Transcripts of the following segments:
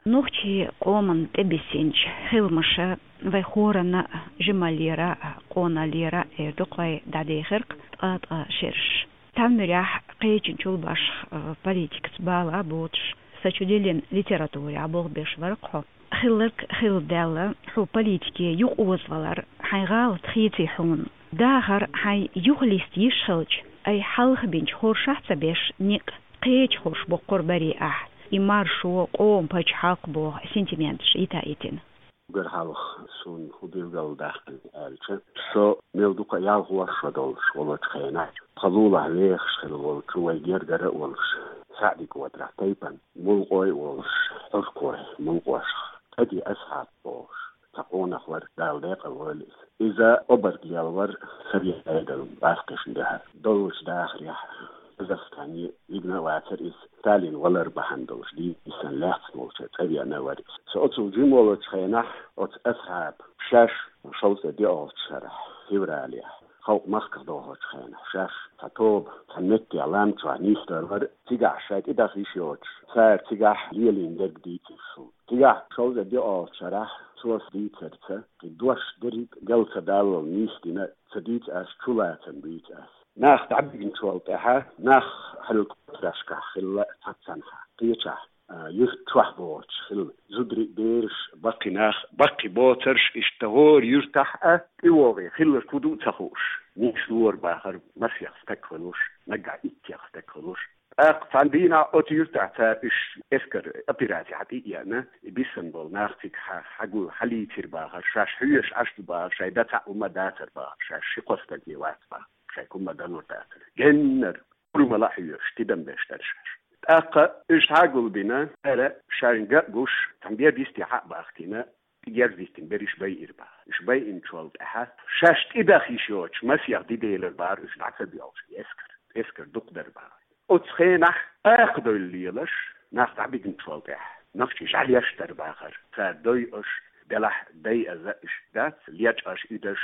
نوختي قومن تبسينج خلمشة ويخورنا جماليرا قونا ليرا دقوي دادي خرق شرش تامريح قيجن باش политикс بالا بوتش سچوديلين ليتراتوري عبوغ بيش ورقو خلق خل دالا حو политики يقوزوالار حيغال تخيتي حون داخر حي يغليست يشخلج اي حلخ بينج خورشاحت بيش نيق قيج خوش بقر بري يمارشو قوم باج حق بو سنتيمنتش إيتين. غير حالخ سون خدير داخل الچه سو ميلدوكا يال هو شدولش ولا تخينا قبوله ليخ شخل ولا كوي غير ولش سعدي كوادرا تايبان ملقوي ولش أفكوي ملقوش أدي أصحاب بوش تقونا خور دال ديق الوليس إذا أبرد يالور سريع أيدل باسكش ده دولش داخل يح زفتاني يبنى واتر ستالين ولا ربحندوش دي إنسان لاحظ نوشة تبي أنا وريس سأتو جيمولو تخينح أصحاب شاش وشوزة دي شرح فيبراليا خلق مسكر دوها تخينح شاش تطوب تنمتي علام نيستر ور تيجا شايت إدا خيشيوش سار تيجا ليلين دك ديتي شو تيجا شوزة دي شرح سوس ديتر دوش دريك جلسة دالو نيستينا تديت أس تولاتن بيت أس ناخ تعبين شوالتها ناخ حلق تراشكا خل تاتسانها قيتها يفتح بوتش خل زدري بيرش باقي ناخ باقي بوترش اشتهور يرتاح ايوغي خل كدو تخوش نيشور باخر مسيخ تكفلوش نقع اتيخ تكفلوش عندنا أوتيرتا تابش إفكر أبيراتي حتى أنا بيسنبول ناختك حقول حلي ترباها شاش حيش عشت باها شاي دتا وما داتر باها شاش شقصت ديوات باها شاي كم دانور داتر جنر كل ما لا حيش تدم بيشترش إيش حقول بنا أنا شارنجا جوش تنبيه بيستحق باختنا تجار بيستن بريش بي إربا إيش بي إن شوال أحد شاش إذا خيشوش مسيح دي ديلر بار إيش نعتبر بيوش إسكر دقدر بار أتخينح أخذ الليلش ناخد عبيد نتفالح نخشي جعل يشتر باخر فدوي أش دلح دي أزاش دات ليش أش إدش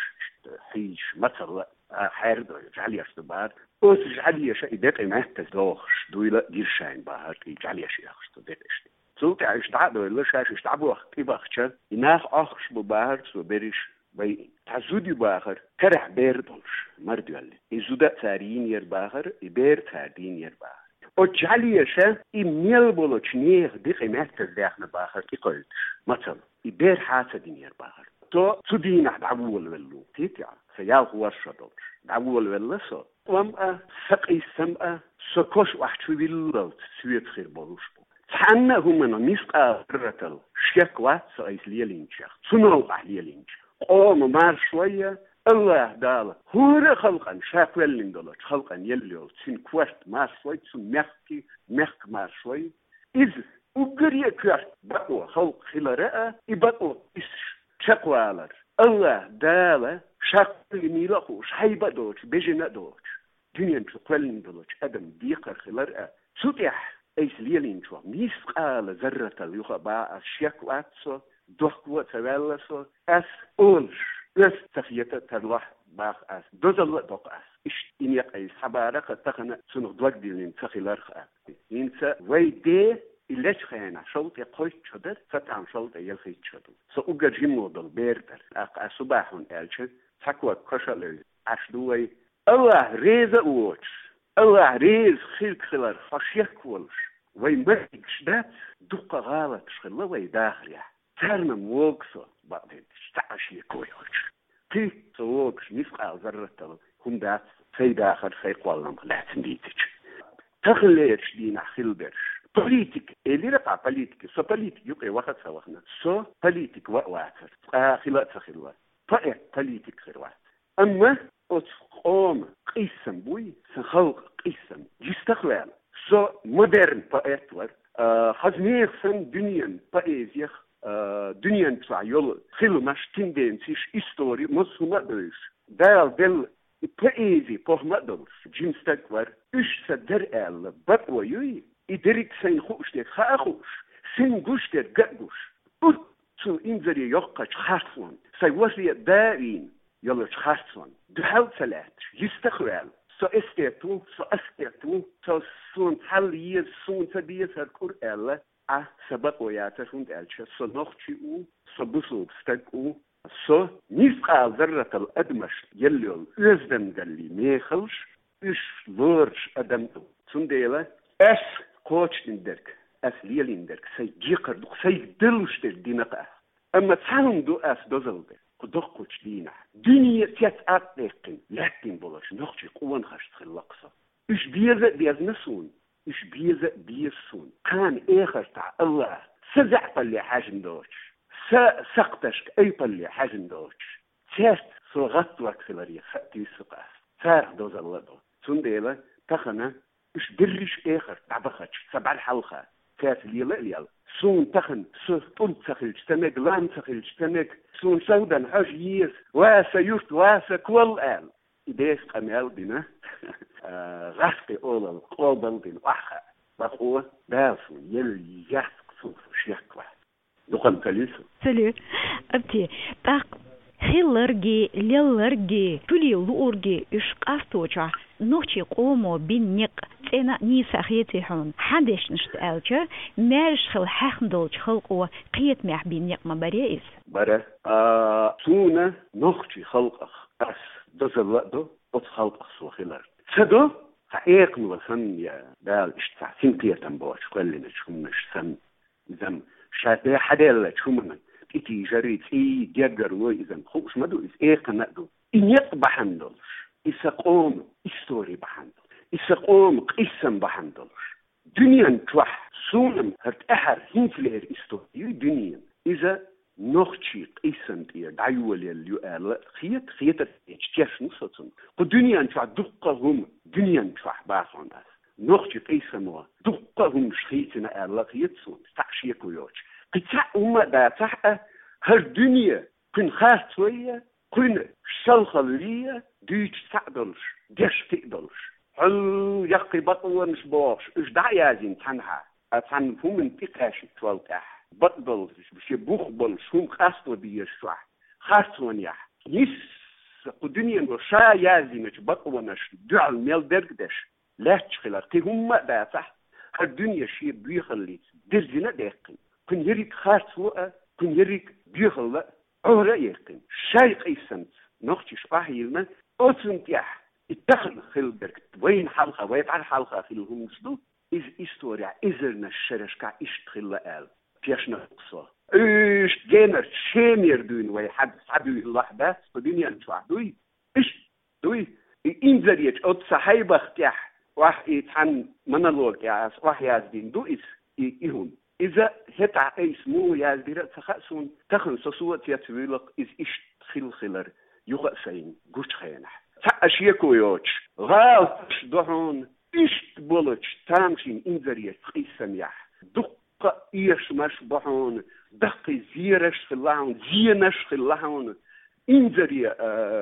حيش مثل حير دوي جعل يشتر بار أس جعل يش إدت إمه تزوخش دوي لا جيرشين باهر جعل يش يخشت دتش سلطة عش تعبوا لش عش تعبوا وقت بخشة يناخ أخش بباهر سو بريش بي تعزودي باخر كرح بيردولش مردولي إزودا تارين ير باخر إبير تاردين ير باخر وجعليشة إميل بولوش نيخ دي قيمة تزداخنا باخر إقلتش مثلا إبير حاسة دين ير باخر تو تدينح دعوول واللو تيتيا سيال هو الشدولش دعوول والله سو وما سقي السماء سكوش وحشو باللوت سويت خير بولوش بو تحنا هم نميسقا رتل شيكوات سأيس ليلينشيخ سنوقع ليلينشيخ قوم مار شوية الله داله هو خلقا شاكوال لندولة خلقا يليو تسين كوشت مار شوية تسين مخ مار شوية إذ وقرية كوشت بقوة خلق خلراء إبقوة إسش شاكوالر الله داله شاكوال ميلخوش حيبا دوش بجنا دوش دنيا شاكوال لندولة أدم ديقر خلراء سوتيح أيس ليلين شو ميسقال ذرة اليوخا باع الشاكواتسو دوخوا تولسو أس أولش بس تخيطة تروح باخ أس دوزل دوق أس إيش إني قيس حبارك تخنا سنو دوق ديلين تخيلر خا إنسا ويدي إلش خينا شلت يقوي شدر فتعم شلت يلخي شدر سأوجا جيمو دل بيردر أصباحون ألش تقوى كشلل أشلوي الله ريز أوش الله ريز خير خشيك ولش ويمركش ده دوق غالط شخلا ويداخل ترنا موكسو بعدين تعشي كويوش تي سووكش نفقع ذرة هم دات في داخل في قوالنا لا تنديتش تخليش دينا خلبرش بوليتيك اللي رقع بوليتيك سو بوليتيك يبقى وقت سواخنا سو بوليتيك واتر خلات خلوات فأي بوليتيك خلوات أما أتقوم قيسم بوي سنخلق قيسم جستقلال سو مودرن بأتور خزنيخ سن دنيا بأيزيخ دنيا تسع يول خلو مش تندنسيش إستوري مصومة دوش دل بأيزي بوه دوش جنستك ور إش سدر أل بقوة يوي إدريك سين خوش ديك خاخوش سين قوش ديك قدوش أتو إنزري يوقش خاصون سيوسي دارين يلوش خاصون دهال سلاتش يستخوال سو استيتو سو سون حالية سون تبيه سركور ألا سبق وياتشون ألش صنخشي صبصو بستقو ص نسقى ذرة الأدمش يليل إزدم قالي ميخلش إش لورش أدم سنديلا أس كوتش ندرك أس ليل ندرك سيجيقر دوك سيدلوش دينقة أما تسالم دو أس دوزل قدوق كوتش دينا دنيا تيات ديقين لكن بولش نخشي قوان خش تخلقصة إش بيزنسون إش بيزسون كان إخر تاع الله سزع باللي حاجن دوش سقطشك أي باللي حاجن دوش تيست صغت وكسلري خطي سقاس فارق دوز الله دو سنديلا تخنا إش دريش إخر تعبخش سبع الحلقة كاس ليل سون تخن سون تخلج تمك لان تخلج تمك سون سودان حاجيس واسا يوست واسا كل آل إديس قمال بنا غسقي أولا القوبل بين وحا بقوة باسو يلي يحسق سوف شيكوا دوقن كاليسو سلو أبتي تاق خيلرجي ليلرجي تولي لورجي إش قاستوچا نوچي قومو بين نق تينا نيسا خيتي حون حدش نشتالچا مارش خل حخندلچ خلقو قيت مح بين نق مباريس برا سونا نوچي خلقخ أس دزلدو بط خلقخ سو خيلر سدو حقيقن وسن يا دال اشتع سنتيتن بوش قلنا شكمش سن زم شاتي حدل شكمن إتي جريت إي جرجر وإذا خوش مدو إذ إيه قنادو إنيت بحندلش إسقوم إستوري بحندل إسقوم قسم بحندلش دنيا نتوح سونم هرت أحر هنفلير إستوري دنيا إذا نوختي قسم تير دعيول يليو خيت تيش نصتن قدنيا نتوح دقهم دنيا نتوح باخون بس نوختي قسم دقهم شخيتنا ألا خيتسون تعشيكو يوش قطع أمة داتحة هالدنيا كن خاصوية كن شلخلية ديش تعدلش ديش تقدلش هل يقي بطل نشبوش إش دعيازين تنها أتعن فمن تقاش توالتح بطلش بشي بوخبل شوم خاصو بيشوح خاصون يح يس قدنيا وشا يازينش بطلنش دعال ميل درقدش لا تشخلر قي أمة داتح هالدنيا شي بيخلي درزنا داقين كن يريك خاصوة كن يريك بيخل عورة يقين شاي قيسنت نختي شباهيلنا أوتنتيح اتخل خلبرك وين حلقة ويفعل حلقة في الهمسدو إز إستوريا إزرنا الشرشكا إشتخل آل فيشنا قصة إيش جينر شامير دوين ويحد سعدوي الله بس بدنيا نشوح دوي إيش دوي إنزريج أوت صحيبة اختيح واح يتحن منالوج يا واح يازدين دو إس إيهون إذا هتع اسمه يازدير تخصون تخن صوت يتويلق إز إيش خلر يقسين قش خينح تأشيكو يوش غالش دهون إيش بولش تامشين إنزرية قيسم يح دق إيش مش بهون دق زيرش في اللهون زينش في اللهون إنزرية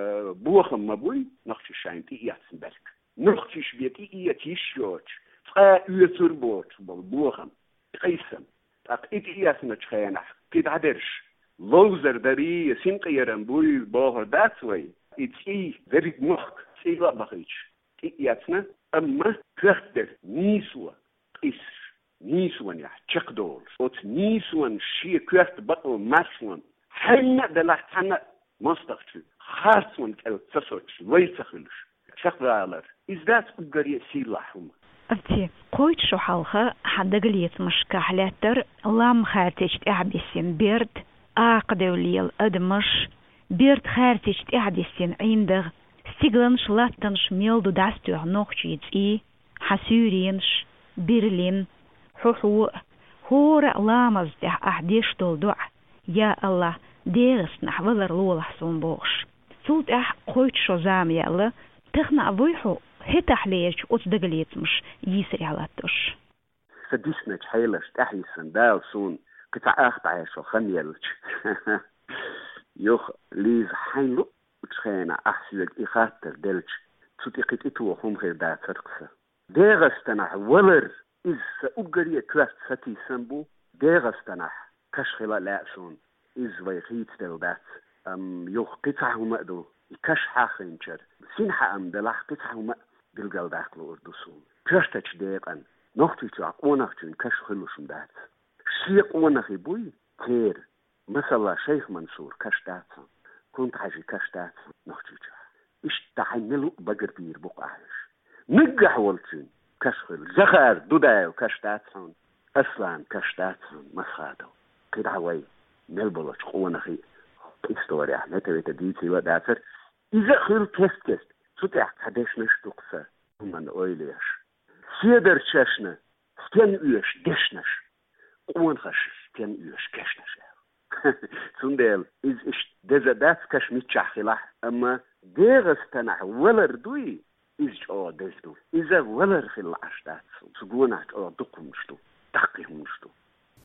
بوخم مبوي نختي شاين تي يتسنبلك نختي شبيتي إيتيش يوش فقا يتر بوش بوخم قيسم إتياسنا تخينح كيد عدرش لوزر داري سنقيرن بوي باهر داتوي إتي ذريك مخك سيلا بخيش إتياسنا أما كختر نيسوا إس نيسوان يح تشكدول أوت نيسوان شي كخت بطل ماسوان حنا دلح حنا مستقشي خاصوان كال تسوش ويتخلش شكرالر إز ذات أبقري سيلاحهم أبتي قويت شو حلقة حدا قليت مش كحلاتر لام خارتش تعبسين بيرد أقدولي الأدمش بيرد خارتش تعبسين عندغ سيغلنش لاتنش ميلدو داستوغ نوخشيت حسورينش برلين حوحو هورا لامز دح أحديش دع يا الله ديرس نحولر لوله سنبوش سولت قويت شو زام يلا تخنا أبويحو هتح ليش أتدقليت مش يسري على التوش فديسنا تحيلش تحي سندال سون قطع أخطع شو خميلش يوخ ليز حينلو وتخينا أحسيلك إخاتر دلش تطيقت إتو هم غير دا ترقصة ديغستنح ولر إز أبقرية كلاست ستي سنبو ديغستنح كشخلا لأسون إز ويخيت دل دات يوخ قطع هم أدو كش حاخنشر سينحا دلح قطع هم دلقل داخلو أردوسون كشتش ديقن نختي تعقونك كش خلوشن دات شيق ونخي بوي خير مثلا شيخ منصور كشتاتسن كنت حاجي كشتاتسن نخجيجا إيش تحملوا بقر بير بقعش نجح والتين كشخل زخار دودايو كشتاتسن أصلا كشتاتسن مسخادو كده هواي نلبلش ونخي إستوري أحمد بيتديتي وداتر إذا خيل كست سوتح حدش نشتوقسا من أويليش سيدر تشاشنا ستين أيش دشنش قوان خش ستين أيش كشنش سندل إيش دزدات كش متشخلح أما ديغستنح ولر دوي إيش دزدو إذا ولر في العشتات سجونات دقمشتو دقيمشتو